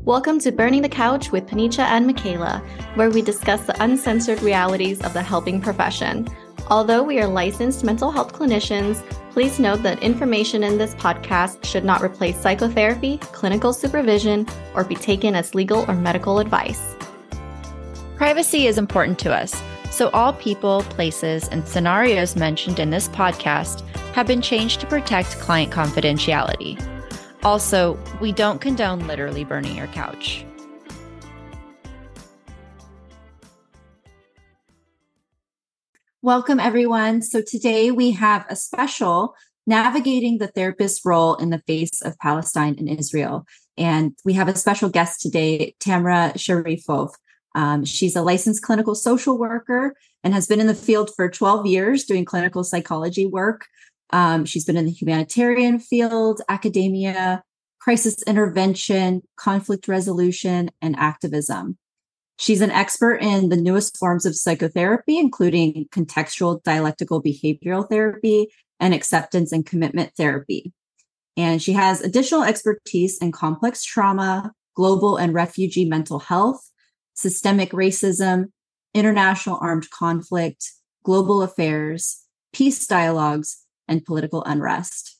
Welcome to Burning the Couch with Panicha and Michaela, where we discuss the uncensored realities of the helping profession. Although we are licensed mental health clinicians, please note that information in this podcast should not replace psychotherapy, clinical supervision, or be taken as legal or medical advice. Privacy is important to us, so all people, places, and scenarios mentioned in this podcast have been changed to protect client confidentiality. Also, we don't condone literally burning your couch. Welcome, everyone. So today we have a special Navigating the Therapist's Role in the Face of Palestine and Israel. And we have a special guest today, Tamra Sharifov. She's a licensed clinical social worker and has been in the field for 12 years doing clinical psychology work. She's been in the humanitarian field, academia, crisis intervention, conflict resolution, and activism. She's an expert in the newest forms of psychotherapy, including contextual dialectical behavioral therapy and acceptance and commitment therapy. And she has additional expertise in complex trauma, global and refugee mental health, systemic racism, international armed conflict, global affairs, peace dialogues, and political unrest.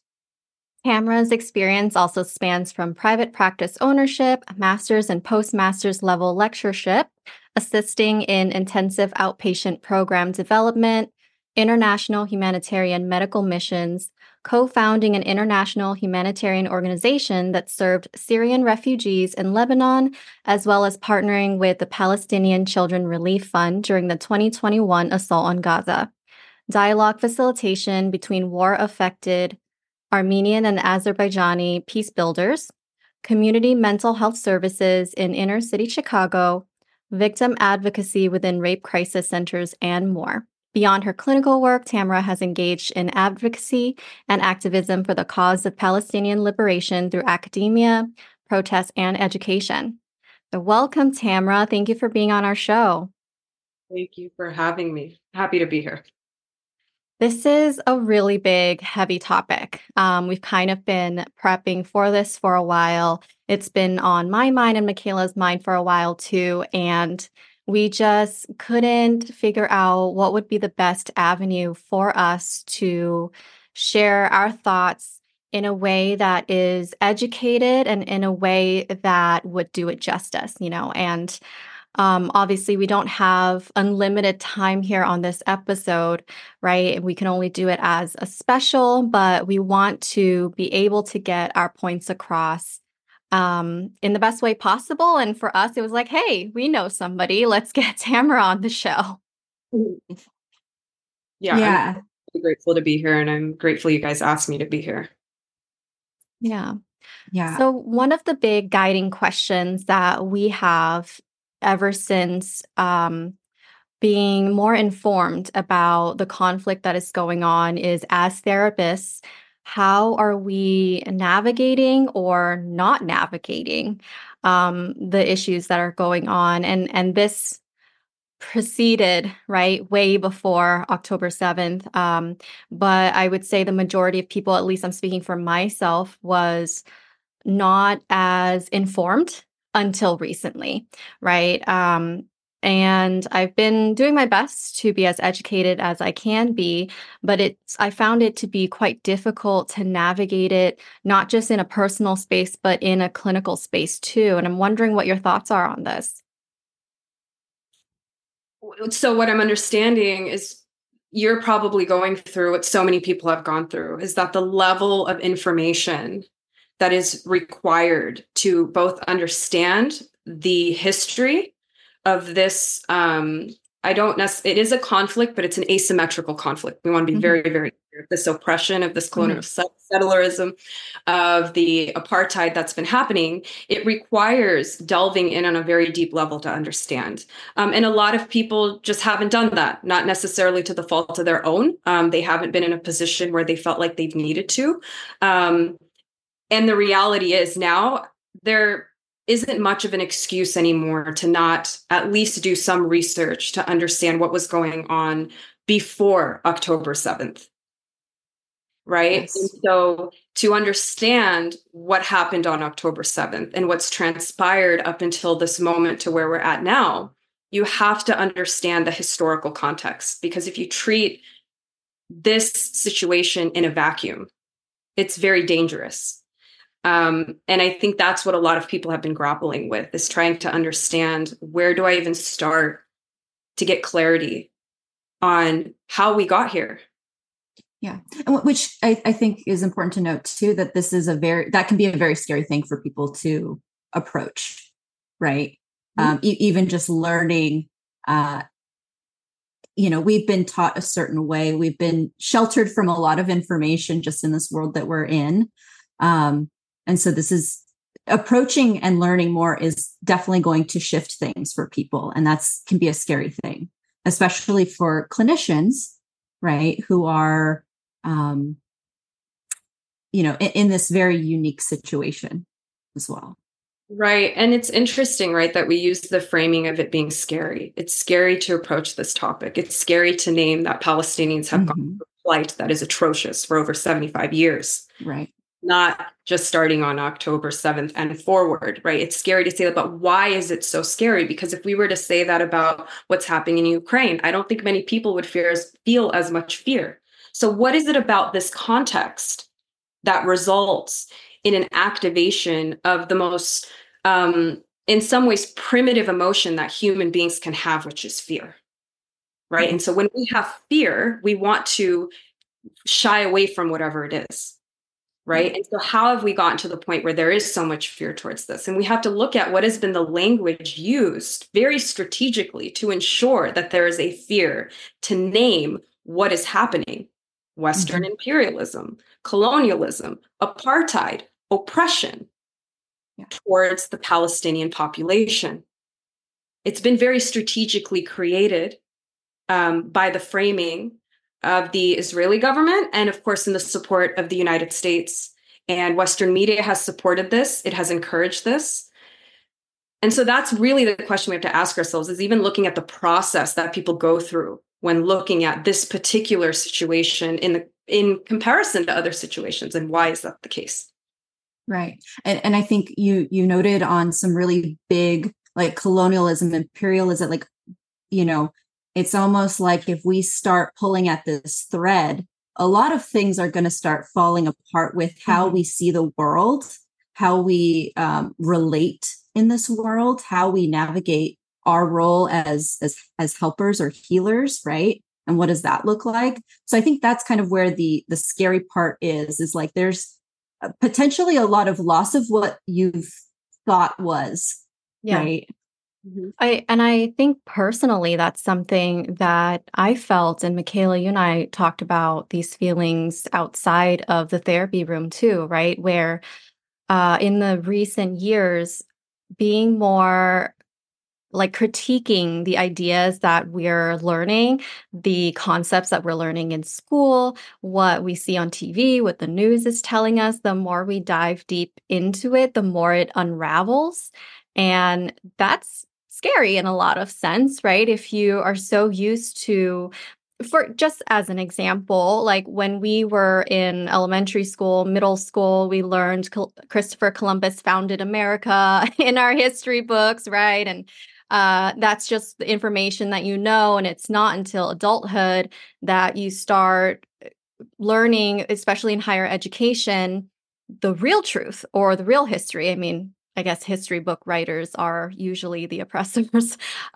Tamra's experience also spans from private practice ownership, master's and postmaster's level lectureship, assisting in intensive outpatient program development, international humanitarian medical missions, co-founding an international humanitarian organization that served Syrian refugees in Lebanon, as well as partnering with the Palestinian Children Relief Fund during the 2021 assault on Gaza. Dialogue facilitation between war-affected Armenian and Azerbaijani peace builders, community mental health services in inner city Chicago, victim advocacy within rape crisis centers, and more. Beyond her clinical work, Tamra has engaged in advocacy and activism for the cause of Palestinian liberation through academia, protest, and education. So welcome, Tamra. Thank you for being on our show. Thank you for having me. Happy to be here. This is a really big, heavy topic. We've kind of been prepping for this for a while. It's been on my mind and Michaela's mind for a while too. And we just couldn't figure out what would be the best avenue for us to share our thoughts in a way that is educated and in a way that would do it justice, and obviously, we don't have unlimited time here on this episode, right? We can only do it as a special, but we want to be able to get our points across in the best way possible. And for us, it was like, hey, we know somebody. Let's get Tamra on the show. Yeah. I'm really grateful to be here, and I'm grateful you guys asked me to be here. Yeah. So one of the big guiding questions that we have ever since being more informed about the conflict that is going on is, as therapists, how are we navigating or not navigating the issues that are going on? And this preceded, right, way before October 7th. But I would say the majority of people, at least I'm speaking for myself, was not as informed until recently, right? And I've been doing my best to be as educated as I can be, but I found it to be quite difficult to navigate it, not just in a personal space, but in a clinical space too. And I'm wondering what your thoughts are on this. So what I'm understanding is you're probably going through what so many people have gone through, is that the level of information that is required to both understand the history of this. It is a conflict, but it's an asymmetrical conflict. We want to be very, very clear. This oppression of this colonial settlerism, of the apartheid that's been happening, it requires delving in on a very deep level to understand. And a lot of people just haven't done that, not necessarily to the fault of their own. They haven't been in a position where they felt like they've needed to. And the reality is now there isn't much of an excuse anymore to not at least do some research to understand what was going on before October 7th. Right. Yes. And so to understand what happened on October 7th and what's transpired up until this moment to where we're at now, you have to understand the historical context. Because if you treat this situation in a vacuum, it's very dangerous. And I think that's what a lot of people have been grappling with, is trying to understand, where do I even start to get clarity on how we got here? Yeah. And which I think is important to note too, that this is that can be a very scary thing for people to approach, right? Mm-hmm. Even just learning, we've been taught a certain way. We've been sheltered from a lot of information just in this world that we're in. And so this is approaching and learning more is definitely going to shift things for people. And can be a scary thing, especially for clinicians, right? Who are, in this very unique situation as well. Right. And it's interesting, right, that we use the framing of it being scary. It's scary to approach this topic. It's scary to name that Palestinians have gone through a plight that is atrocious for over 75 years. Right. Not just starting on October 7th and forward, right? It's scary to say that, but why is it so scary? Because if we were to say that about what's happening in Ukraine, I don't think many people would feel as much fear. So what is it about this context that results in an activation of the most, in some ways, primitive emotion that human beings can have, which is fear, right? Mm-hmm. And so when we have fear, we want to shy away from whatever it is, right? Mm-hmm. And so how have we gotten to the point where there is so much fear towards this? And we have to look at what has been the language used very strategically to ensure that there is a fear to name what is happening. Western imperialism, colonialism, apartheid, oppression towards the Palestinian population. It's been very strategically created by the framing of the Israeli government and, of course, in the support of the United States. And Western media has supported this. It has encouraged this. And so that's really the question we have to ask ourselves, is even looking at the process that people go through when looking at this particular situation in comparison to other situations, and why is that the case? Right. And I think you noted on some really big, like, colonialism, imperialism, like, it's almost like if we start pulling at this thread, a lot of things are going to start falling apart with how we see the world, how we relate in this world, how we navigate our role as helpers or healers, right? And what does that look like? So I think that's kind of where the scary part is like there's potentially a lot of loss of what you've thought was, right? Mm-hmm. I think personally that's something that I felt, and Michaela, you and I talked about these feelings outside of the therapy room too, right? Where in the recent years, being more like critiquing the ideas that we're learning, the concepts that we're learning in school, what we see on TV, what the news is telling us, the more we dive deep into it, the more it unravels. And that's scary in a lot of sense, right? If you are so used to, for just as an example, like when we were in elementary school, middle school, we learned Christopher Columbus founded America in our history books, right? And that's just the information that you know. And it's not until adulthood that you start learning, especially in higher education, the real truth or the real history. I mean, I guess history book writers are usually the oppressors.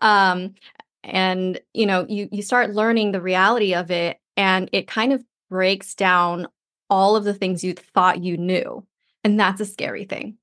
And, you start learning the reality of it, and it kind of breaks down all of the things you thought you knew. And that's a scary thing.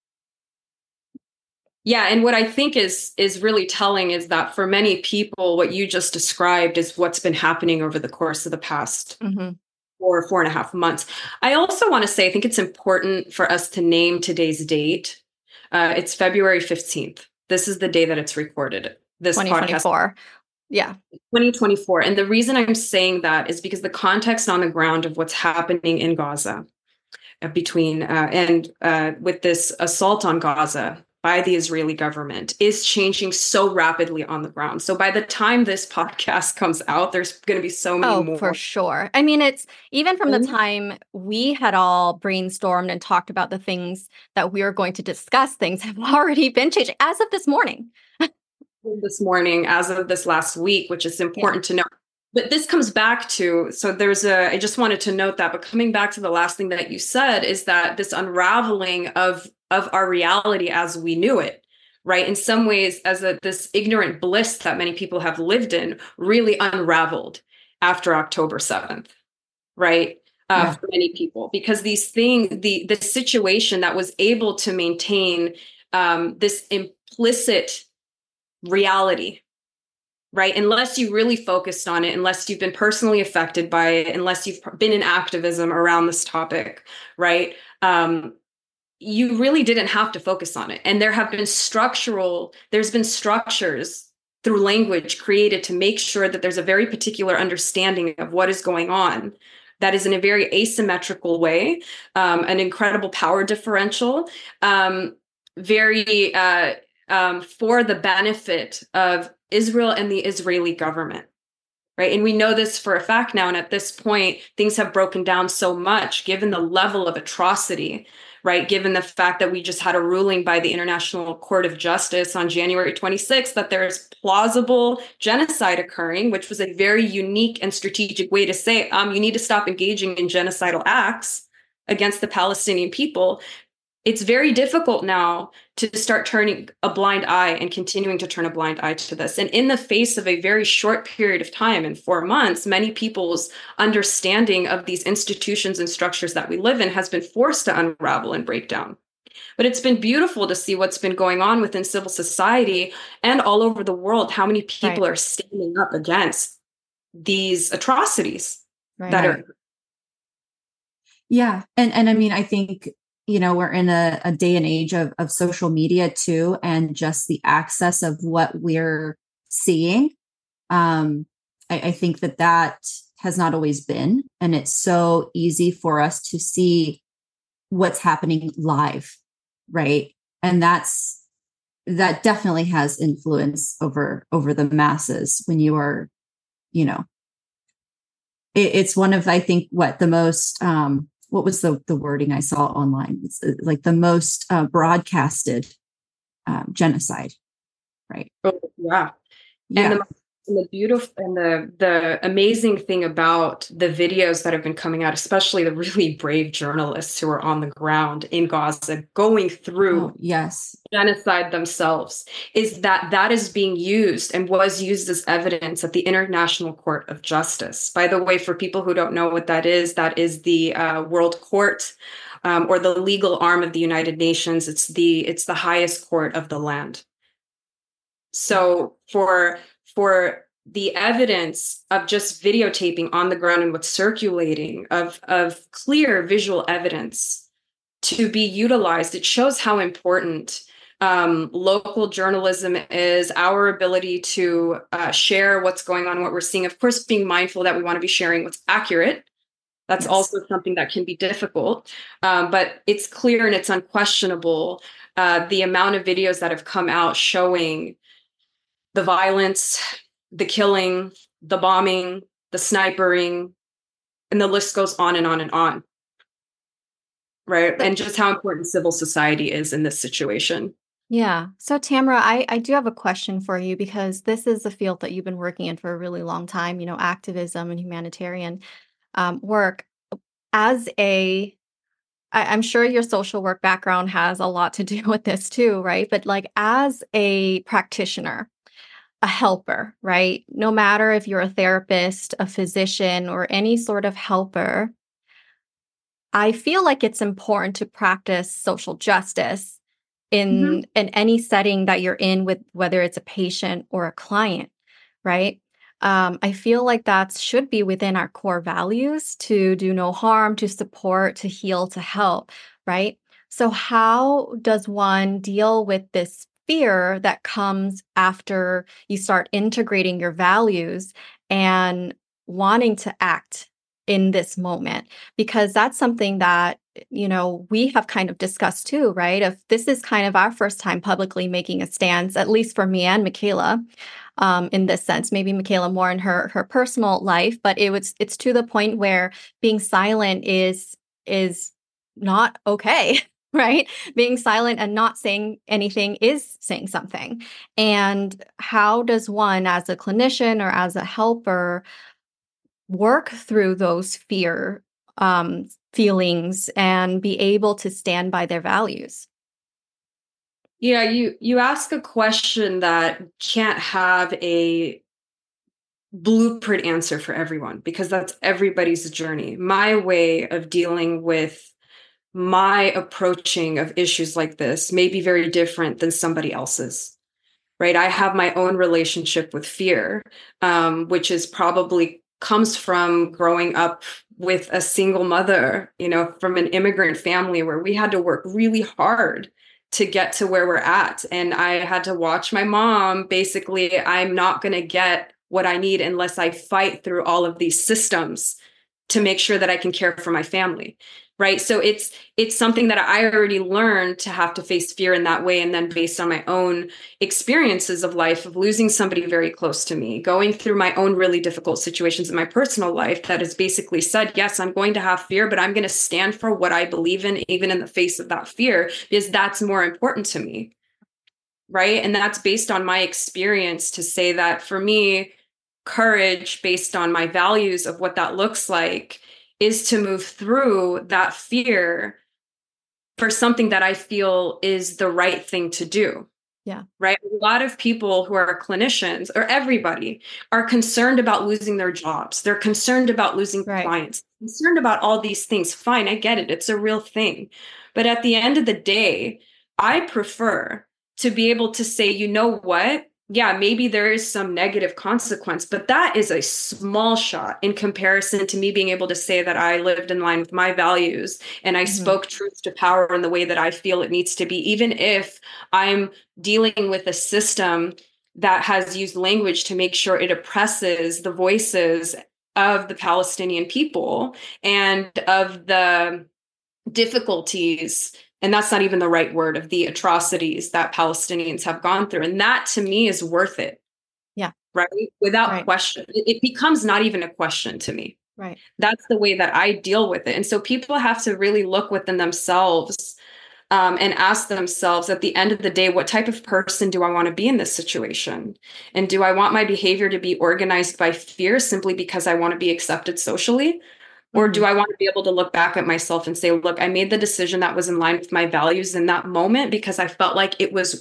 Yeah. And what I think is really telling is that for many people, what you just described is what's been happening over the course of the past 4.5 months. I also want to say, I think it's important for us to name today's date. It's February 15th. This is the day that it's recorded. This 2024. Podcast. Yeah. 2024. And the reason I'm saying that is because the context on the ground of what's happening in Gaza with this assault on Gaza by the Israeli government is changing so rapidly on the ground. So by the time this podcast comes out, there's going to be so many more. For sure. I mean, it's even from the time we had all brainstormed and talked about the things that we are going to discuss, things have already been changing as of this morning. This morning, as of this last week, which is important to know. But this comes back to, I just wanted to note that, but coming back to the last thing that you said is that this unraveling of our reality as we knew it, right? In some ways, this ignorant bliss that many people have lived in really unraveled after October 7th, right? For many people, because these things, the situation that was able to maintain this implicit reality, right? Unless you really focused on it, unless you've been personally affected by it, unless you've been in activism around this topic, right? You really didn't have to focus on it. And there's been structures through language created to make sure that there's a very particular understanding of what is going on that is in a very asymmetrical way, an incredible power differential, very for the benefit of Israel and the Israeli government, right? And we know this for a fact now. And at this point, things have broken down so much, given the level of atrocity, right? Given the fact that we just had a ruling by the International Court of Justice on January 26th that there's plausible genocide occurring, which was a very unique and strategic way to say, you need to stop engaging in genocidal acts against the Palestinian people. It's very difficult now to start turning a blind eye and continuing to turn a blind eye to this. And in the face of a very short period of time, in 4 months, many people's understanding of these institutions and structures that we live in has been forced to unravel and break down. But it's been beautiful to see what's been going on within civil society and all over the world, how many people are standing up against these atrocities that are. Yeah. And I mean, I think, we're in a day and age of social media too, and just the access of what we're seeing. I think that has not always been, and it's so easy for us to see what's happening live, right? And that definitely has influence over the masses when you are, it's one of, I think, the most, what was the wording I saw online? It's like the most broadcasted genocide, right? Oh, yeah. And the beautiful and the amazing thing about the videos that have been coming out, especially the really brave journalists who are on the ground in Gaza going through genocide themselves, is that is being used and was used as evidence at the International Court of Justice. By the way, for people who don't know what that is the World Court, or the legal arm of the United Nations. It's the highest court of the land. So for the evidence of just videotaping on the ground and what's circulating of clear visual evidence to be utilized, it shows how important local journalism is, our ability to share what's going on, what we're seeing. Of course, being mindful that we want to be sharing what's accurate. That's also something that can be difficult, but it's clear and it's unquestionable the amount of videos that have come out showing the violence, the killing, the bombing, the snipering, and the list goes on and on and on. Right. And just how important civil society is in this situation. Yeah. So Tamara, I do have a question for you, because this is a field that you've been working in for a really long time, activism and humanitarian work. I'm sure your social work background has a lot to do with this too, right? But as a practitioner, a helper, right? No matter if you're a therapist, a physician, or any sort of helper, I feel like it's important to practice social justice in any setting that you're in, with whether it's a patient or a client, right? I feel like that should be within our core values: to do no harm, to support, to heal, to help, right? So how does one deal with this fear that comes after you start integrating your values and wanting to act in this moment? Because that's something that, we have kind of discussed too, right? If this is kind of our first time publicly making a stance, at least for me and Michaela, in this sense, maybe Michaela more in her personal life, but it's to the point where being silent is not okay. Right? Being silent and not saying anything is saying something. And how does one, as a clinician or as a helper, work through those feelings and be able to stand by their values? Yeah, you ask a question that can't have a blueprint answer for everyone, because that's everybody's journey. My way of dealing with my approaching of issues like this may be very different than somebody else's, right? I have my own relationship with fear, which is probably comes from growing up with a single mother, from an immigrant family where we had to work really hard to get to where we're at. And I had to watch my mom, basically, I'm not going to get what I need unless I fight through all of these systems to make sure that I can care for my family. Right. So it's something that I already learned to have to face fear in that way. And then based on my own experiences of life, of losing somebody very close to me, going through my own really difficult situations in my personal life, that has basically said, yes, I'm going to have fear, but I'm going to stand for what I believe in, even in the face of that fear, because that's more important to me. Right. And that's based on my experience to say that for me, courage based on my values of what that looks like is to move through that fear for something that I feel is the right thing to do. Yeah. Right. A lot of people who are clinicians, or everybody, are concerned about losing their jobs. They're concerned about losing clients, concerned about all these things. Fine. I get it. It's a real thing. But at the end of the day, I prefer to be able to say, you know what? Yeah, maybe there is some negative consequence, but that is a small shot in comparison to me being able to say that I lived in line with my values and I spoke truth to power in the way that I feel it needs to be, even if I'm dealing with a system that has used language to make sure it oppresses the voices of the Palestinian people and of the difficulties, and that's not even the right word, of the atrocities that Palestinians have gone through. And that to me is worth it. Yeah. Right. Without question. It becomes not even a question to me. Right. That's the way that I deal with it. And so people have to really look within themselves and ask themselves at the end of the day, what type of person do I want to be in this situation? And do I want my behavior to be organized by fear simply because I want to be accepted socially? Or do I want to be able to look back at myself and say, look, I made the decision that was in line with my values in that moment because I felt like it was,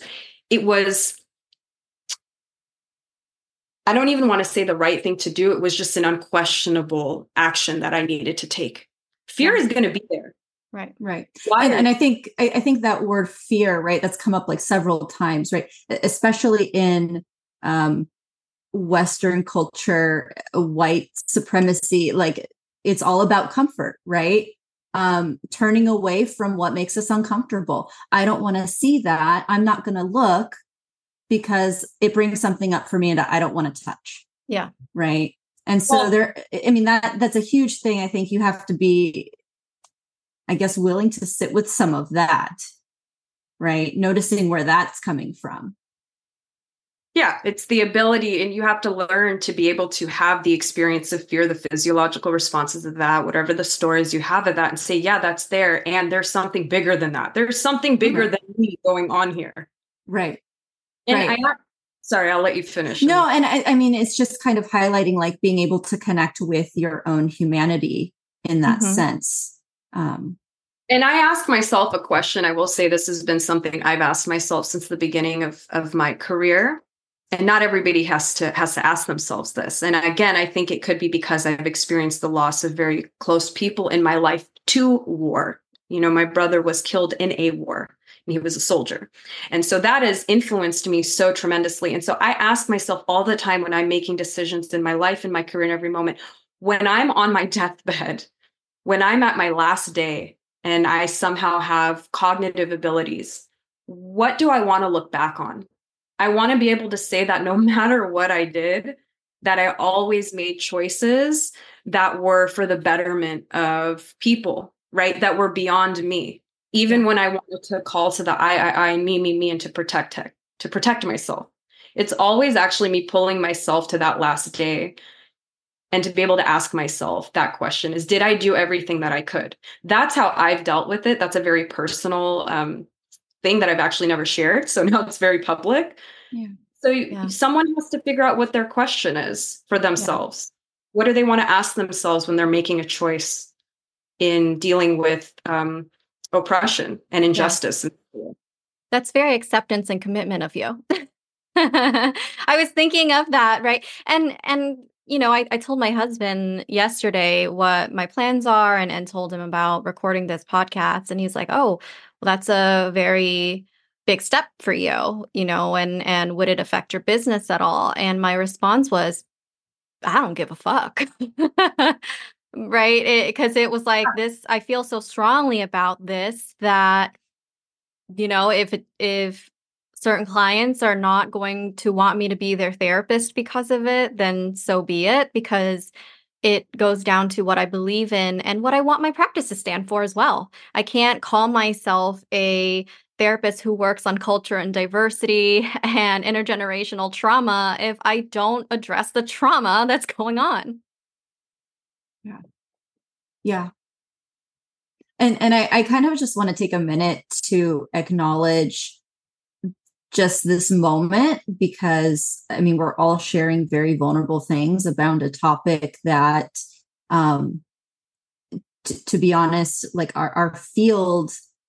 I don't even want to say the right thing to do. It was just an unquestionable action that I needed to take. Fear is going to be there. Right. Right. And I think that word fear, right, that's come up like several times, right? Especially in Western culture, white supremacy, like, it's all about comfort, right? Turning away from what makes us uncomfortable. I don't want to see that. I'm not going to look because it brings something up for me and I don't want to touch. Yeah. Right. And so that's a huge thing. I think you have to be, I guess, willing to sit with some of that, right? Noticing where that's coming from. Yeah, it's the ability, and you have to learn to be able to have the experience of fear, the physiological responses of that, whatever the stories you have of that, and say, yeah, that's there. And there's something bigger than that. There's something bigger than me going on here. Right. And sorry, I'll let you finish. No, and I mean, it's just kind of highlighting like being able to connect with your own humanity in that sense. And I ask myself a question. I will say this has been something I've asked myself since the beginning of my career. And not everybody has to ask themselves this. And again, I think it could be because I've experienced the loss of very close people in my life to war. My brother was killed in a war and he was a soldier. And so that has influenced me so tremendously. And so I ask myself all the time when I'm making decisions in my life, in my career, in every moment, when I'm on my deathbed, when I'm at my last day and I somehow have cognitive abilities, what do I want to look back on? I want to be able to say that no matter what I did, that I always made choices that were for the betterment of people, right? That were beyond me. Even when I wanted to call to the I, me, and to protect myself. It's always actually me pulling myself to that last day and to be able to ask myself that question is, did I do everything that I could? That's how I've dealt with it. That's a very personal thing that I've actually never shared. So now it's very public. Yeah. So someone has to figure out what their question is for themselves. What do they want to ask themselves when they're making a choice in dealing with oppression and injustice? That's very acceptance and commitment of you. I was thinking of that, right? And I told my husband yesterday what my plans are and told him about recording this podcast. And he's like, oh, well, that's a very big step for you, and would it affect your business at all? And my response was, I don't give a fuck. Right? Because it was like this, I feel so strongly about this that, if certain clients are not going to want me to be their therapist because of it, then so be it, because it goes down to what I believe in and what I want my practice to stand for as well. I can't call myself a therapist who works on culture and diversity and intergenerational trauma if I don't address the trauma that's going on. Yeah. Yeah. And I kind of just want to take a minute to acknowledge just this moment, because I mean, we're all sharing very vulnerable things about a topic that, to be honest, like our field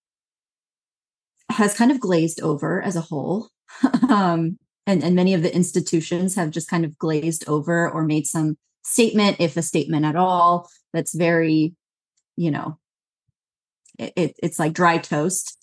has kind of glazed over as a whole. And many of the institutions have just kind of glazed over or made some statement, if a statement at all, that's very, it's like dry toast.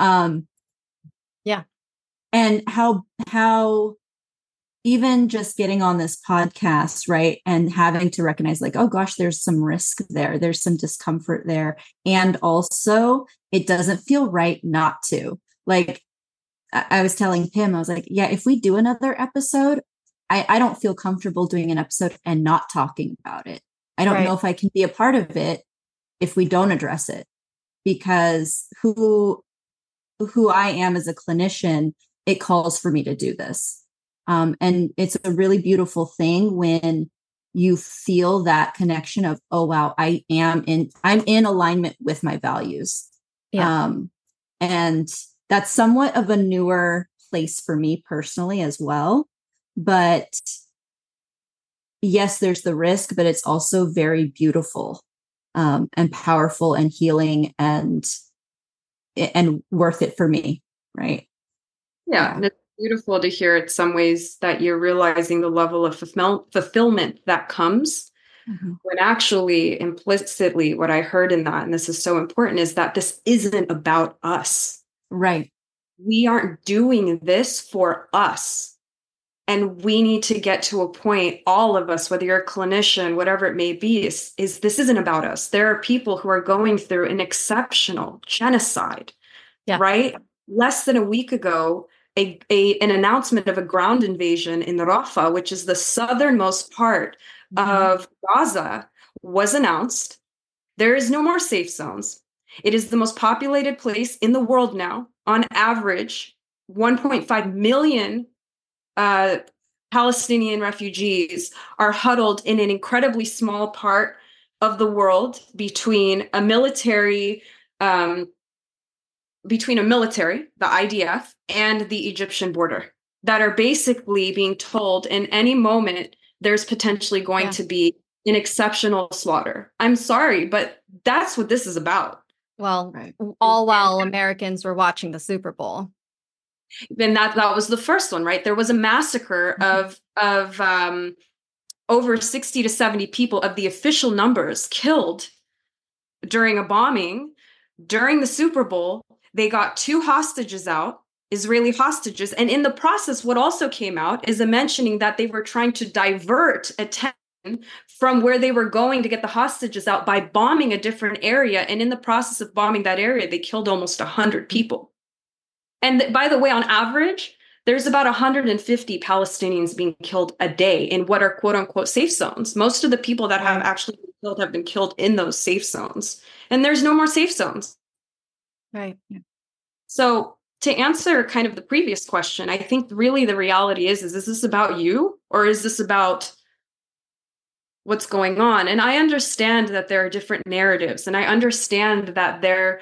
And how even just getting on this podcast, right, and having to recognize like, oh gosh, there's some risk there, there's some discomfort there, and also it doesn't feel right not to. Like I was telling Pim, I was like, yeah, if we do another episode, I don't feel comfortable doing an episode and not talking about it. I don't know if I can be a part of it if we don't address it, because who I am as a clinician, it calls for me to do this. And it's a really beautiful thing when you feel that connection of, oh, wow, I'm in alignment with my values. And that's somewhat of a newer place for me personally as well. But yes, there's the risk, but it's also very beautiful, and powerful and healing and worth it for me. Right. Yeah. And it's beautiful to hear in some ways that you're realizing the level of fulfillment that comes when actually implicitly what I heard in that, and this is so important, is that this isn't about us. Right. We aren't doing this for us. And we need to get to a point, all of us, whether you're a clinician, whatever it may be, is this isn't about us. There are people who are going through an exceptional genocide, right? Less than a week ago, an announcement of a ground invasion in Rafah, which is the southernmost part of Gaza, was announced. There is no more safe zones. It is the most populated place in the world now. On average, 1.5 million Palestinian refugees are huddled in an incredibly small part of the world between a military, the IDF, and the Egyptian border, that are basically being told in any moment there's potentially going to be an exceptional slaughter. I'm sorry, but that's what this is about. Well, all while Americans were watching the Super Bowl. Then that was the first one, right? There was a massacre of over 60 to 70 people of the official numbers killed during a bombing during the Super Bowl. They got 2 hostages out, Israeli hostages. And in the process, what also came out is a mentioning that they were trying to divert attention from where they were going to get the hostages out by bombing a different area. And in the process of bombing that area, they killed almost 100 people. And by the way, on average, there's about 150 Palestinians being killed a day in what are quote unquote safe zones. Most of the people that have actually been killed have been killed in those safe zones. And there's no more safe zones. Right. So to answer kind of the previous question, I think really the reality is this about you, or is this about what's going on? And I understand that there are different narratives, and I understand that there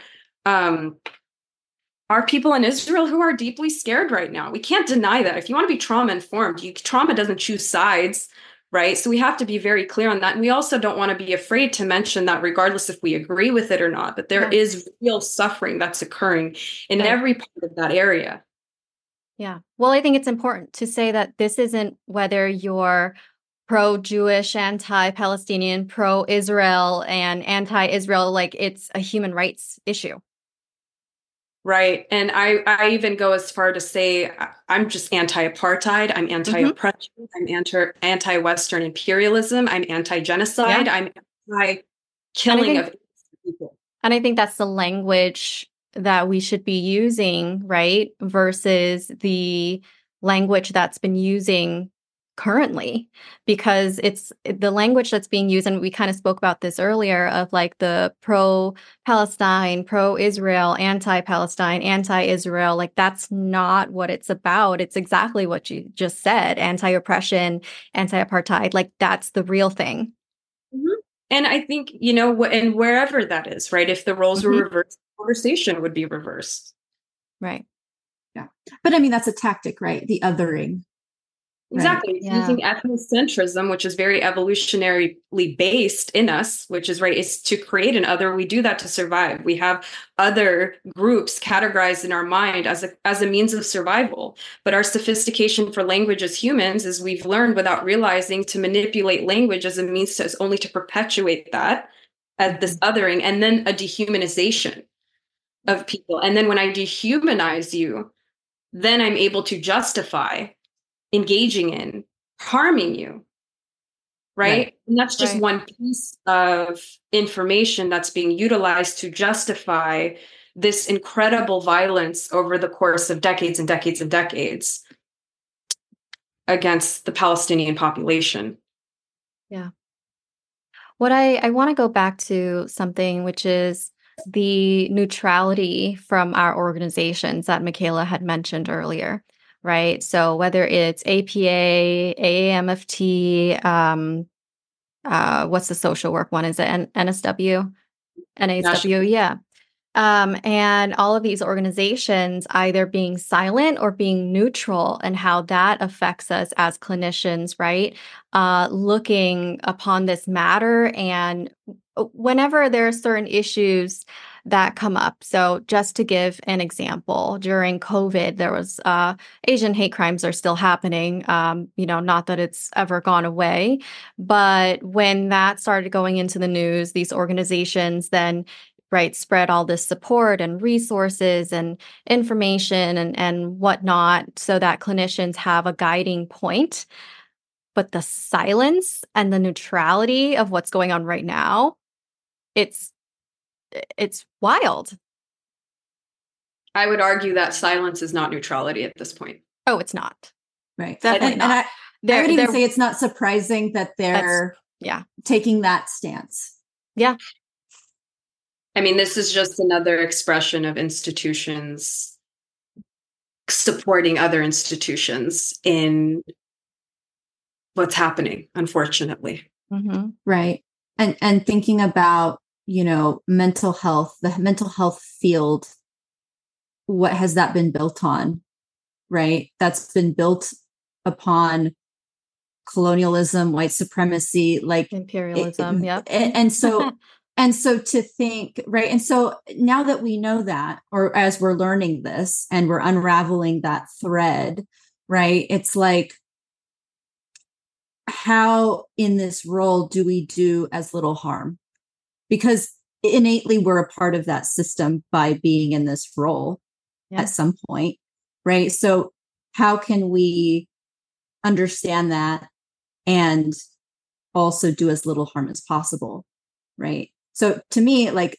are people in Israel who are deeply scared right now. We can't deny that. If you want to be trauma informed, trauma doesn't choose sides, right? So we have to be very clear on that. And we also don't want to be afraid to mention that regardless if we agree with it or not, that there is real suffering that's occurring in every part of that area. Yeah. Well, I think it's important to say that this isn't whether you're pro-Jewish, anti-Palestinian, pro-Israel, and anti-Israel, like it's a human rights issue. Right. And I even go as far to say I'm just anti-apartheid, I'm anti-oppression, I'm anti-Western imperialism, I'm anti-genocide, I'm anti-killing of people. And I think that's the language that we should be using, right? Versus the language that's been using currently, because it's the language that's being used, and we kind of spoke about this earlier, of like the pro-Palestine, pro-Israel, anti-Palestine, anti-Israel. Like that's not what it's about. It's exactly what you just said: anti-oppression, anti-apartheid. Like that's the real thing. Mm-hmm. And I think, and wherever that is, right? If the roles were reversed, the conversation would be reversed. Right. Yeah. But I mean, that's a tactic, right? The othering. Exactly. Right. Using ethnocentrism, which is very evolutionarily based in us, which is is to create an other. We do that to survive. We have other groups categorized in our mind as a means of survival. But our sophistication for language as humans is we've learned without realizing to manipulate language as a means to only to perpetuate that as this othering, and then a dehumanization of people. And then when I dehumanize you, then I'm able to justify engaging in harming you, right? And that's just one piece of information that's being utilized to justify this incredible violence over the course of decades and decades and decades against the Palestinian population. Yeah. What I want to go back to something, which is the neutrality from our organizations that Michaela had mentioned earlier. Right. So whether it's APA, AAMFT, what's the social work one? Is it NSW? NASW? Yeah. And all of these organizations either being silent or being neutral, and how that affects us as clinicians, right? Looking upon this matter, and whenever there are certain issues that come up. So just to give an example, during COVID, there was Asian hate crimes are still happening. Not that it's ever gone away, but when that started going into the news, these organizations then spread all this support and resources and information and whatnot, so that clinicians have a guiding point. But the silence and the neutrality of what's going on right now, it's wild. I would argue that silence is not neutrality at this point. Oh, it's not. Right. Definitely not. And I would even say it's not surprising that they're taking that stance. Yeah. I mean, this is just another expression of institutions supporting other institutions in what's happening, unfortunately. Mm-hmm. Right. And thinking about, mental health, the mental health field, what has that been built on? Right. That's been built upon colonialism, white supremacy, like imperialism. Yeah. And so and so to think, right. And so now that we know that, or as we're learning this and we're unraveling that thread, right, it's like, how in this role do we do as little harm? Because innately we're a part of that system by being in this role at some point, right? So how can we understand that and also do as little harm as possible, right? So to me, like,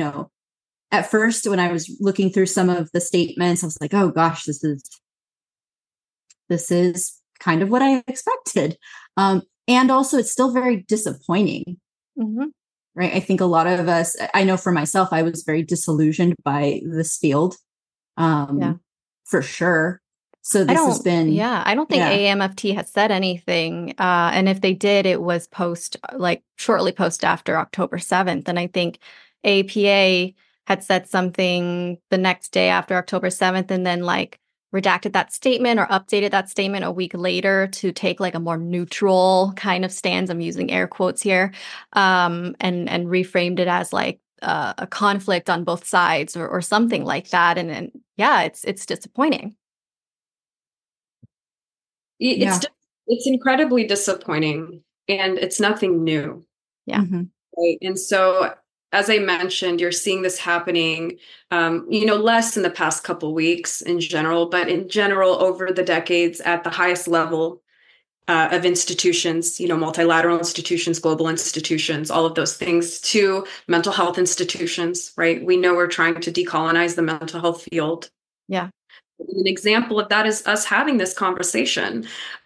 at first when I was looking through some of the statements, I was like, oh gosh, this is this is kind of what I expected. And also, it's still very disappointing. Mm-hmm. Right. I think a lot of us, I know for myself, I was very disillusioned by this field, for sure. So this has been, I don't think AAMFT has said anything. And if they did, it was shortly post after October 7th. And I think APA had said something the next day after October 7th, and then redacted that statement or updated that statement a week later to take a more neutral kind of stance. I'm using air quotes here, and reframed it as a conflict on both sides or something like that. And it's disappointing. It's incredibly disappointing, and it's nothing new. Yeah. Mm-hmm. Right. And so, as I mentioned, you're seeing this happening, less in the past couple of weeks in general, but in general over the decades at the highest level of institutions, multilateral institutions, global institutions, all of those things, to mental health institutions, right? We know we're trying to decolonize the mental health field. Yeah. An example of that is us having this conversation.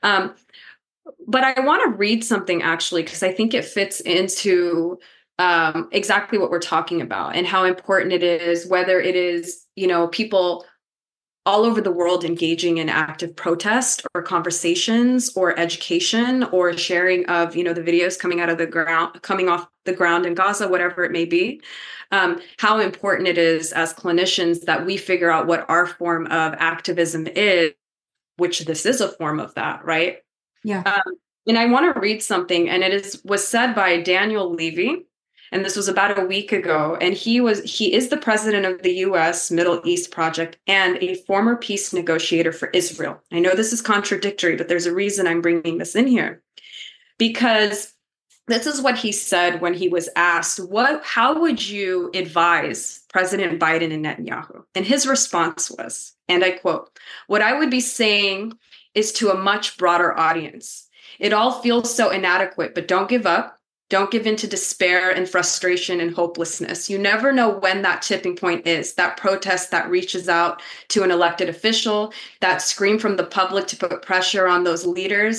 But I want to read something actually, because I think it fits into exactly what we're talking about and how important it is, whether it is, people all over the world engaging in active protest or conversations or education or sharing of, the videos coming off the ground in Gaza, whatever it may be. How important it is as clinicians that we figure out what our form of activism is, which this is a form of that, right? Yeah. And I want to read something, and was said by Daniel Levy, and this was about a week ago. And he is the president of the U.S. Middle East Project and a former peace negotiator for Israel. I know this is contradictory, but there's a reason I'm bringing this in here, because this is what he said when he was asked, how would you advise President Biden and Netanyahu? And his response was, and I quote, "What I would be saying is to a much broader audience. It all feels so inadequate, but don't give up. Don't give in to despair and frustration and hopelessness. You never know when that tipping point is, that protest that reaches out to an elected official, that scream from the public to put pressure on those leaders,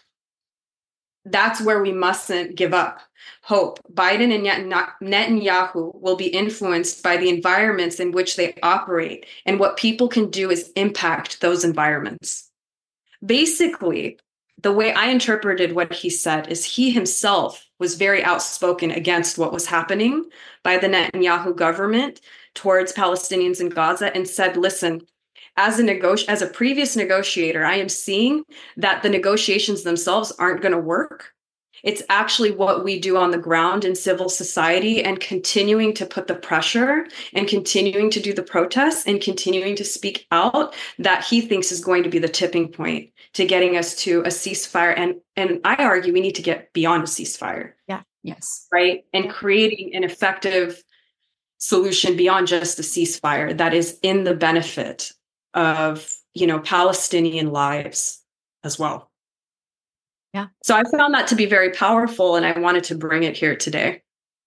that's where we mustn't give up hope. Biden and Netanyahu will be influenced by the environments in which they operate, and what people can do is impact those environments." Basically, the way I interpreted what he said is he himself was very outspoken against what was happening by the Netanyahu government towards Palestinians in Gaza, and said, listen, as a previous negotiator, I am seeing that the negotiations themselves aren't going to work. It's actually what we do on the ground in civil society, and continuing to put the pressure and continuing to do the protests and continuing to speak out, that he thinks is going to be the tipping point to getting us to a ceasefire. And I argue we need to get beyond a ceasefire. Yeah. Yes. Right. And creating an effective solution beyond just a ceasefire that is in the benefit of, Palestinian lives as well. Yeah. So I found that to be very powerful, and I wanted to bring it here today.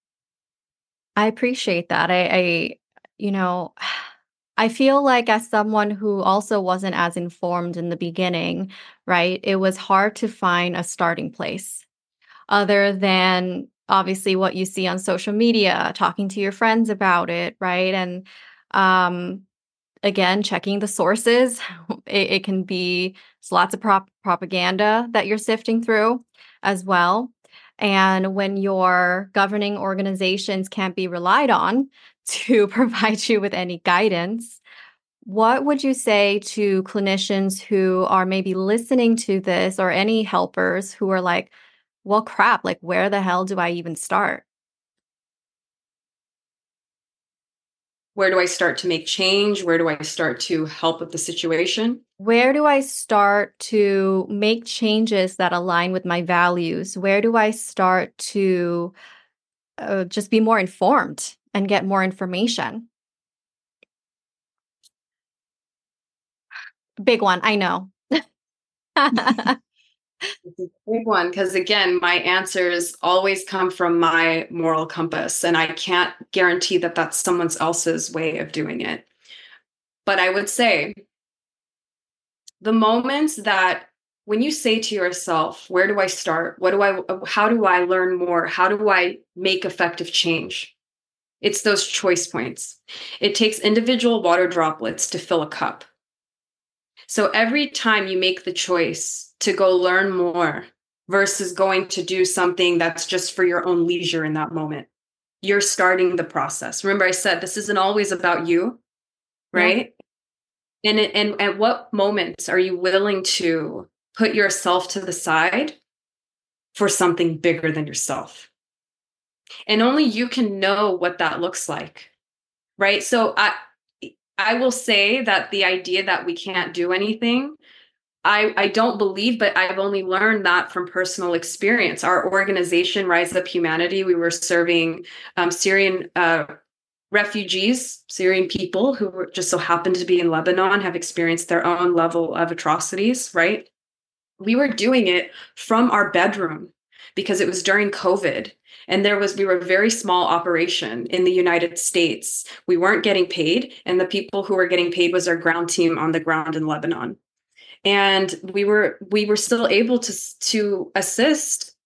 I appreciate that. I feel like, as someone who also wasn't as informed in the beginning, right, it was hard to find a starting place other than obviously what you see on social media, talking to your friends about it, right? And again, checking the sources. It can be lots of propaganda that you're sifting through as well. And when your governing organizations can't be relied on to provide you with any guidance, what would you say to clinicians who are maybe listening to this, or any helpers who are like, well, crap, where the hell do I even start? Where do I start to make change? Where do I start to help with the situation? Where do I start to make changes that align with my values? Where do I start to just be more informed and get more information? Big one, I know. It's a big one, because again, my answers always come from my moral compass, and I can't guarantee that that's someone else's way of doing it. But I would say the moments that when you say to yourself, where do I start? How do I learn more? How do I make effective change? It's those choice points. It takes individual water droplets to fill a cup. So every time you make the choice to go learn more versus going to do something that's just for your own leisure in that moment, you're starting the process. Remember, I said this isn't always about you, right? Yeah. And at what moments are you willing to put yourself to the side for something bigger than yourself? And only you can know what that looks like, right? So I will say that the idea that we can't do anything, I don't believe, but I've only learned that from personal experience. Our organization, Rise Up Humanity, we were serving Syrian refugees, Syrian people who just so happened to be in Lebanon, have experienced their own level of atrocities, right? We were doing it from our bedroom because it was during COVID. And we were a very small operation in the United States. We weren't getting paid. And the people who were getting paid was our ground team on the ground in Lebanon. And we were still able to assist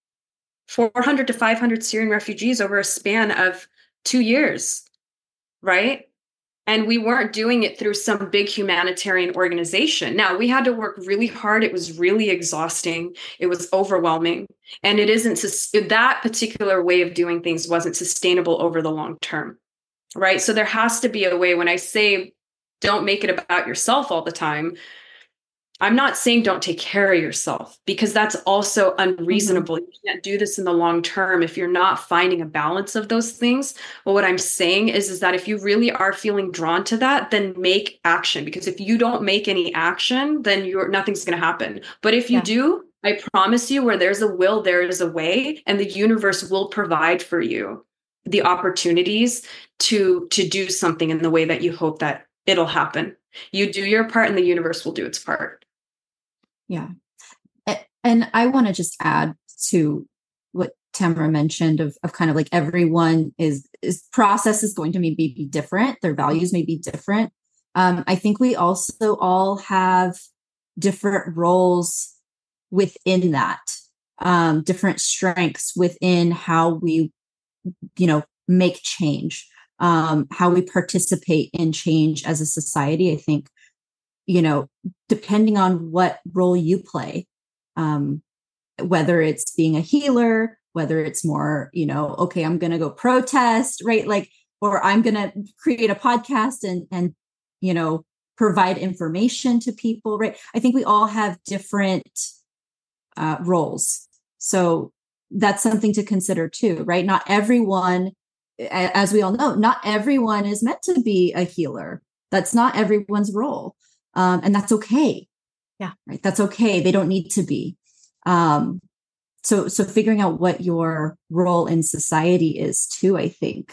400 to 500 Syrian refugees over a span of 2 years, right? And we weren't doing it through some big humanitarian organization. Now, we had to work really hard. It was really exhausting. It was overwhelming. And that particular way of doing things wasn't sustainable over the long term, right? So there has to be a way. When I say don't make it about yourself all the time, I'm not saying don't take care of yourself, because that's also unreasonable. Mm-hmm. You can't do this in the long term if you're not finding a balance of those things. But what I'm saying is that if you really are feeling drawn to that, then make action. Because if you don't make any action, then nothing's going to happen. But if you do, I promise you, where there's a will, there is a way, and the universe will provide for you the opportunities to do something in the way that you hope that it'll happen. You do your part and the universe will do its part. Yeah. And I want to just add to what Tamara mentioned of kind of like everyone is process is going to maybe be different. Their values may be different. I think we also all have different roles within that, different strengths within how we, make change, how we participate in change as a society. I think, depending on what role you play, whether it's being a healer, whether it's more, okay, I'm going to go protest, right? Like, or I'm going to create a podcast and, provide information to people, right? I think we all have different roles. So that's something to consider too, right? Not everyone, as we all know, not everyone is meant to be a healer. That's not everyone's role. And that's okay. Yeah. Right. That's okay. They don't need to be. So figuring out what your role in society is too, I think,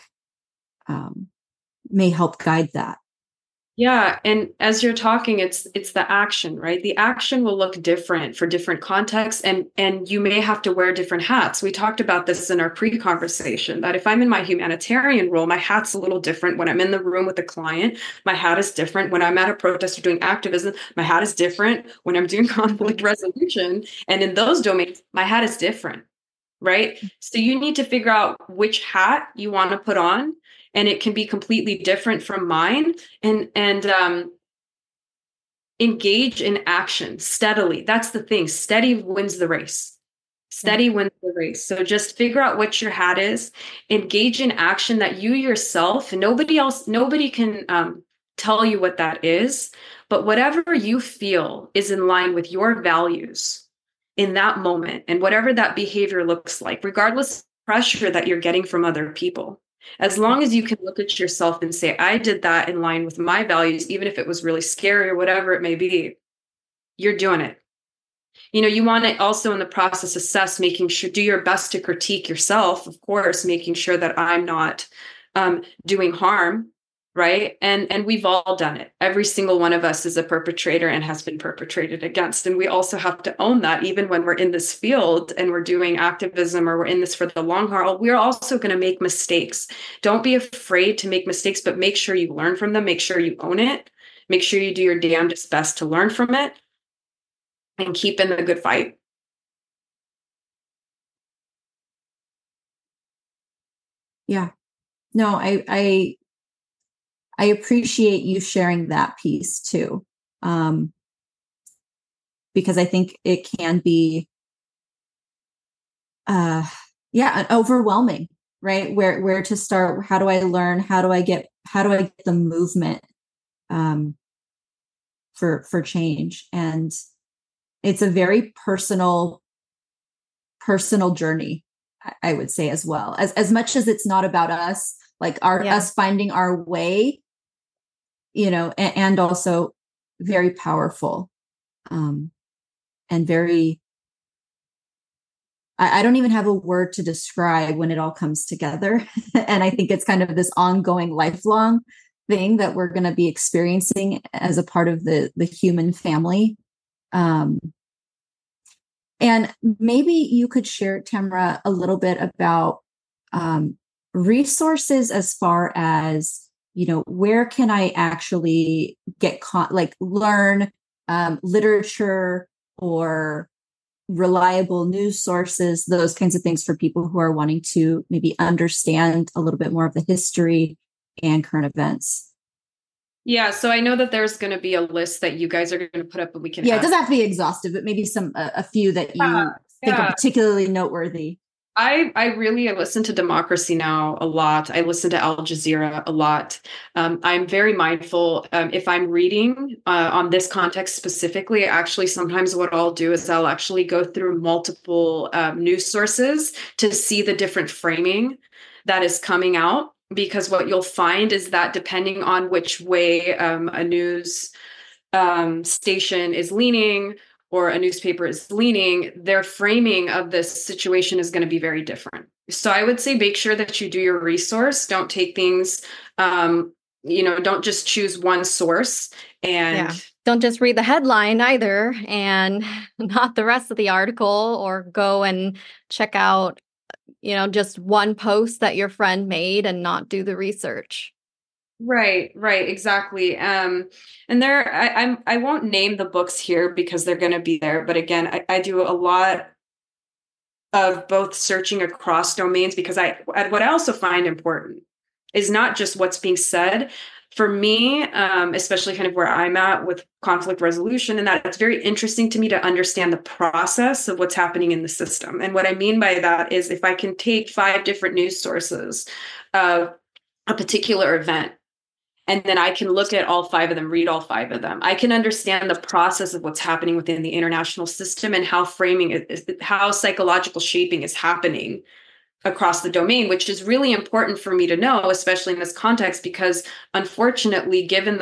may help guide that. Yeah. And as you're talking, it's the action, right? The action will look different for different contexts, and you may have to wear different hats. We talked about this in our pre-conversation, that if I'm in my humanitarian role, my hat's a little different. When I'm in the room with a client, my hat is different. When I'm at a protest or doing activism, my hat is different. When I'm doing conflict resolution, and in those domains, my hat is different, right? So you need to figure out which hat you want to put on. And it can be completely different from mine, and engage in action steadily. That's the thing. Steady wins the race. Steady wins the race. So just figure out what your hat is, engage in action that you yourself, and nobody can tell you what that is, but whatever you feel is in line with your values in that moment, and whatever that behavior looks like, regardless of pressure that you're getting from other people. As long as you can look at yourself and say, I did that in line with my values, even if it was really scary or whatever it may be, you're doing it. You want to also in the process assess, making sure, do your best to critique yourself, of course, making sure that I'm not doing harm, right? And we've all done it. Every single one of us is a perpetrator and has been perpetrated against. And we also have to own that, even when we're in this field and we're doing activism or we're in this for the long haul, we're also going to make mistakes. Don't be afraid to make mistakes, but make sure you learn from them. Make sure you own it. Make sure you do your damnedest best to learn from it. and keep in the good fight. Yeah. No, I appreciate you sharing that piece too. Because I think it can be overwhelming, right? Where to start, how do I learn, how do I get the movement for change? And it's a very personal journey, I would say, as well, as much as it's not about us, like us finding our way, and also very powerful, and very, I don't even have a word to describe when it all comes together. And I think it's kind of this ongoing, lifelong thing that we're going to be experiencing as a part of the human family. And maybe you could share, Tamara, a little bit about resources as far as, where can I actually get learn literature or reliable news sources, those kinds of things for people who are wanting to maybe understand a little bit more of the history and current events. Yeah, so I know that there's going to be a list that you guys are going to put up, and we can. Yeah, it doesn't have to be exhaustive, but maybe a few that you think are particularly noteworthy. I really listen to Democracy Now! A lot. I listen to Al Jazeera a lot. I'm very mindful. If I'm reading on this context specifically, actually, sometimes what I'll do is I'll actually go through multiple news sources to see the different framing that is coming out. Because what you'll find is that depending on which way a news station is leaning, or a newspaper is leaning, their framing of this situation is going to be very different. So I would say make sure that you do your resource. Don't take things, don't just choose one source. And don't just read the headline either and not the rest of the article, or go and check out, just one post that your friend made and not do the research. Right, exactly. And I won't name the books here because they're going to be there. But again, I do a lot of both searching across domains, because what I also find important is not just what's being said. For me, especially kind of where I'm at with conflict resolution, and that it's very interesting to me to understand the process of what's happening in the system. And what I mean by that is, if I can take 5 different news sources of a particular event, and then I can look at all 5 of them, read all 5 of them, I can understand the process of what's happening within the international system, and how how psychological shaping is happening across the domain, which is really important for me to know, especially in this context, because unfortunately, given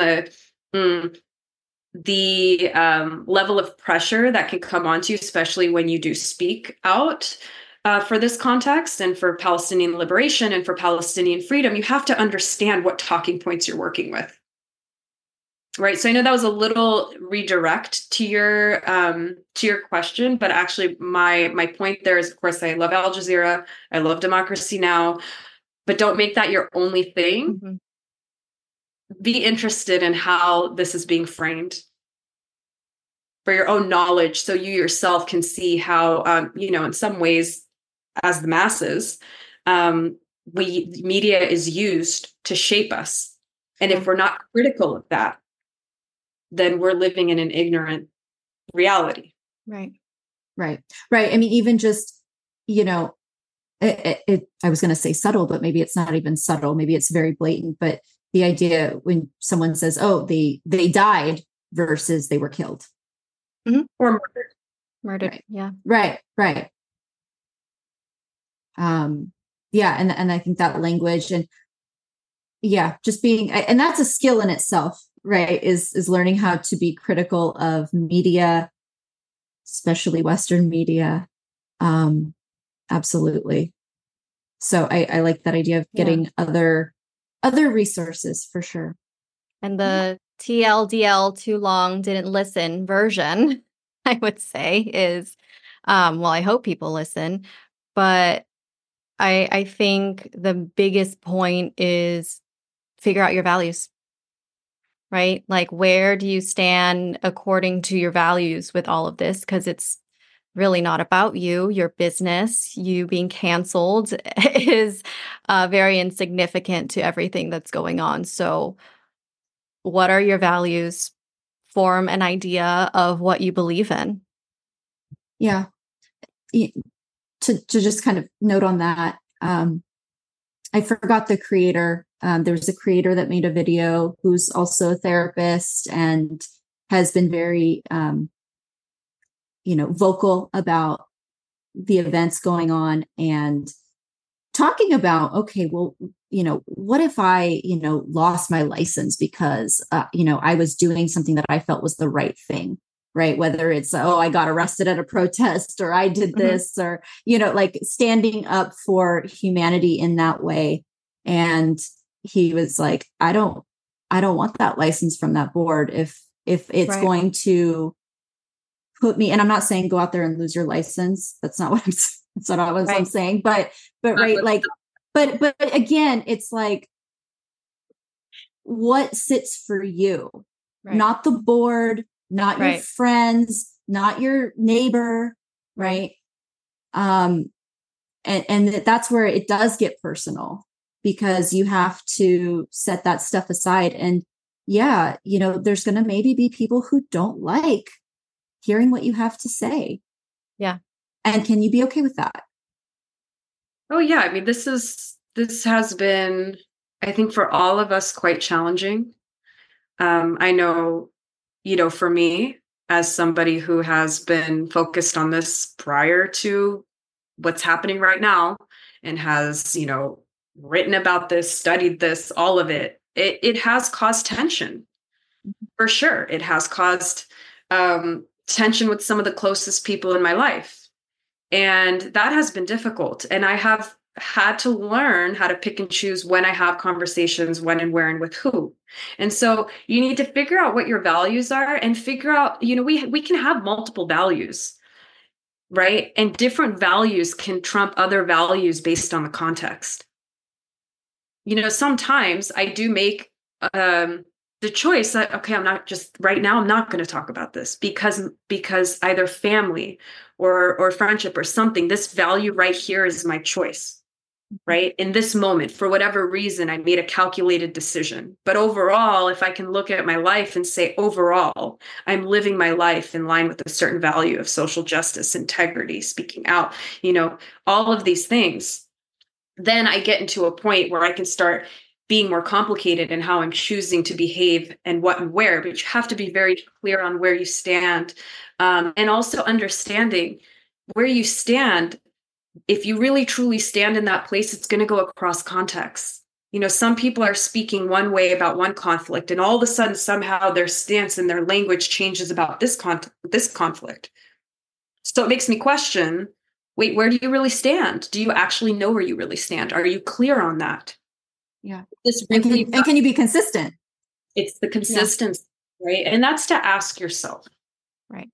the level of pressure that can come onto you, especially when you do speak out for this context and for Palestinian liberation and for Palestinian freedom, you have to understand what talking points you're working with. Right. So I know that was a little redirect to your question, but actually my point there is, of course, I love Al Jazeera, I love Democracy Now!, but don't make that your only thing. Mm-hmm. Be interested in how this is being framed for your own knowledge, so you yourself can see how, in some ways, as the masses, media is used to shape us. And if we're not critical of that, then we're living in an ignorant reality. Right. I mean, even just, I was going to say subtle, but maybe it's not even subtle. Maybe it's very blatant. But the idea when someone says, "Oh, they died," versus they were killed, mm-hmm. Or murdered. Right. Yeah. Right. Yeah, and I think that language, and just being, and that's a skill in itself, right? Is learning how to be critical of media, especially Western media. Absolutely. So I like that idea of getting other resources for sure. And the TLDL, too long, didn't listen version, I would say, is, I hope people listen, but I think the biggest point is figure out your values. right? Like, where do you stand according to your values with all of this? Because it's really not about you, your business. You being canceled is very insignificant to everything that's going on. So, what are your values? Form an idea of what you believe in. Yeah. To just kind of note on that, I forgot the creator. There was a creator that made a video who's also a therapist and has been very, vocal about the events going on and talking about, okay, well, what if I, lost my license because, I was doing something that I felt was the right thing, right? Whether it's, oh, I got arrested at a protest or I did this or, like standing up for humanity in that way. And he was like, I don't want that license from that board. If it's going to put me, and I'm not saying go out there and lose your license. That's not what that's not what I'm saying. But right, like, but again, it's like what sits for you, not the board, not your friends, not your neighbor, right? And that's where it does get personal because you have to set that stuff aside. And yeah, there's going to maybe be people who don't like hearing what you have to say. Yeah. And can you be okay with that? Oh yeah. I mean, this has been, I think for all of us, quite challenging. I know, for me as somebody who has been focused on this prior to what's happening right now and has, written about this, studied this, all of it, it has caused tension for sure. It has caused, tension with some of the closest people in my life. And that has been difficult. And I have had to learn how to pick and choose when I have conversations, when and where and with who. And so you need to figure out what your values are and figure out, we can have multiple values, right? And different values can trump other values based on the context. Sometimes I do make the choice that, okay, I'm not going to talk about this because either family or friendship or something, this value right here is my choice, right? In this moment, for whatever reason, I made a calculated decision. But overall, if I can look at my life and say, overall, I'm living my life in line with a certain value of social justice, integrity, speaking out, all of these things, then I get into a point where I can start being more complicated in how I'm choosing to behave and what and where, but you have to be very clear on where you stand. And also understanding where you stand. If you really truly stand in that place, it's going to go across contexts. Some people are speaking one way about one conflict, and all of a sudden, somehow their stance and their language changes about this conflict. So it makes me question, wait, where do you really stand? Do you actually know where you really stand? Are you clear on that? Yeah. Really and can you be consistent? It's the consistency, right? And that's to ask yourself. Right.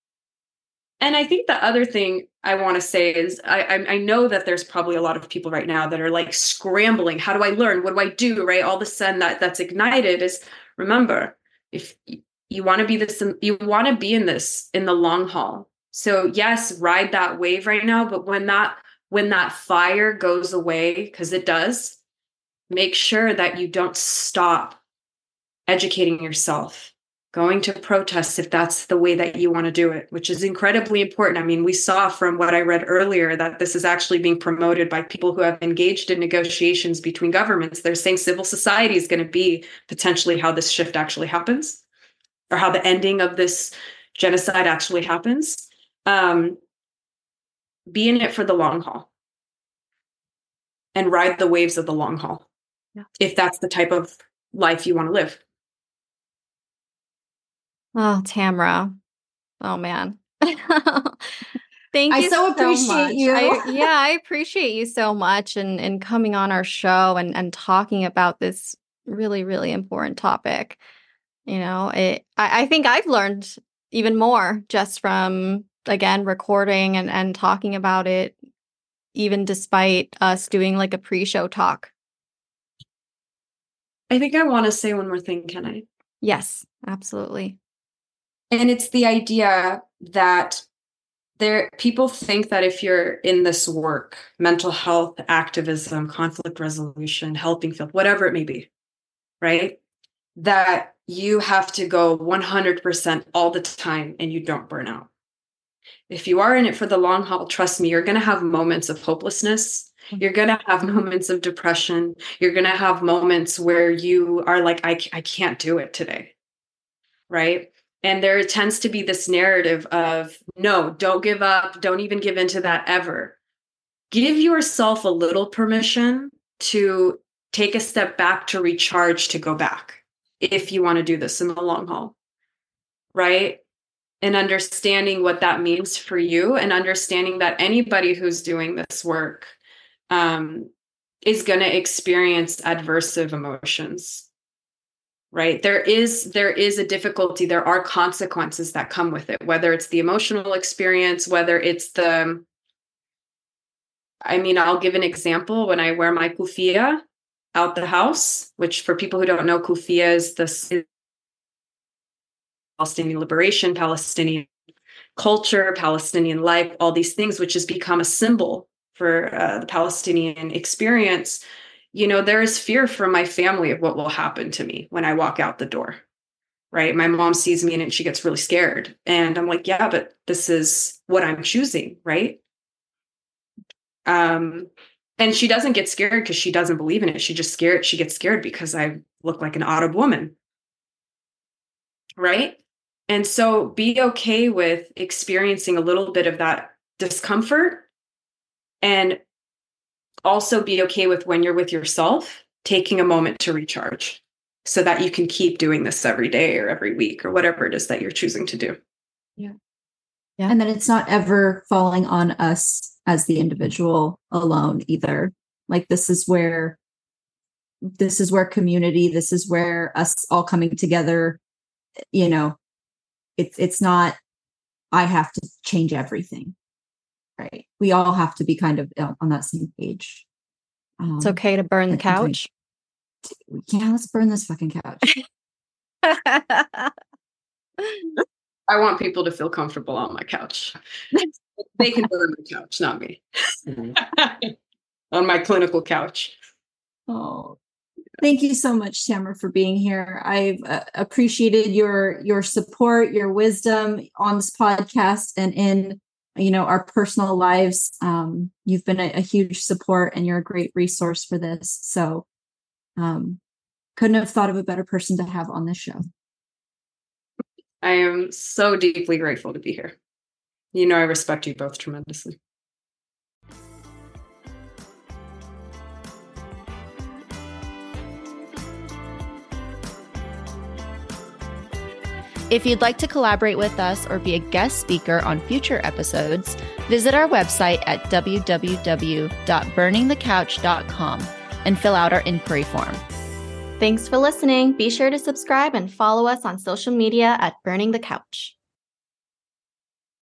And I think the other thing I want to say is I know that there's probably a lot of people right now that are like scrambling. How do I learn? What do I do? Right. All of a sudden that's ignited is, remember, if you want to be this, you want to be in this in the long haul. So yes, ride that wave right now. But when that fire goes away, because it does, make sure that you don't stop educating yourself, going to protests if that's the way that you want to do it, which is incredibly important. I mean, we saw from what I read earlier that this is actually being promoted by people who have engaged in negotiations between governments. They're saying civil society is going to be potentially how this shift actually happens, or how the ending of this genocide actually happens. Be in it for the long haul and ride the waves of the long haul. Yeah. If that's the type of life you want to live. Oh, Tamra. Oh, man. Thank you. I so appreciate you. I appreciate you so much and coming on our show and talking about this really, really important topic. I think I've learned even more just from, again, recording and talking about it, even despite us doing like a pre-show talk. I think I want to say one more thing, can I? Yes, absolutely. And it's the idea that people think that if you're in this work, mental health, activism, conflict resolution, helping field, whatever it may be, right? That you have to go 100% all the time and you don't burn out. If you are in it for the long haul, trust me, you're going to have moments of hopelessness. You're going to have moments of depression. You're going to have moments where you are like, I can't do it today. Right. And there tends to be this narrative of, no, don't give up. Don't even give into that ever. Give yourself a little permission to take a step back, to recharge, to go back if you want to do this in the long haul. Right. And understanding what that means for you, and understanding that anybody who's doing this work is going to experience adversive emotions. Right. There is a difficulty. There are consequences that come with it, whether it's the emotional experience, whether it's I'll give an example. When I wear my kufiya out the house, which for people who don't know, kufiya is the Palestinian liberation, Palestinian culture, Palestinian life, all these things, which has become a symbol for the Palestinian experience. There is fear from my family of what will happen to me when I walk out the door, right? My mom sees me and she gets really scared. And I'm like, yeah, but this is what I'm choosing, right? And she doesn't get scared because she doesn't believe in it. She gets scared because I look like an Arab woman, right? And so be okay with experiencing a little bit of that discomfort, and also be okay with, when you're with yourself, taking a moment to recharge so that you can keep doing this every day or every week or whatever it is that you're choosing to do. Yeah. And then it's not ever falling on us as the individual alone either. Like this is where community, this is where us all coming together, it's not, I have to change everything. Right. We all have to be kind of on that same page. It's okay to burn the couch. Yeah, let's burn this fucking couch. I want people to feel comfortable on my couch. They can burn my couch, not me. On my clinical couch. Oh, thank you so much, Tamara, for being here. I've appreciated your support, your wisdom on this podcast and in our personal lives. You've been a huge support, and you're a great resource for this. So couldn't have thought of a better person to have on this show. I am so deeply grateful to be here. I respect you both tremendously. If you'd like to collaborate with us or be a guest speaker on future episodes, visit our website at www.burningthecouch.com and fill out our inquiry form. Thanks for listening. Be sure to subscribe and follow us on social media at Burning the Couch.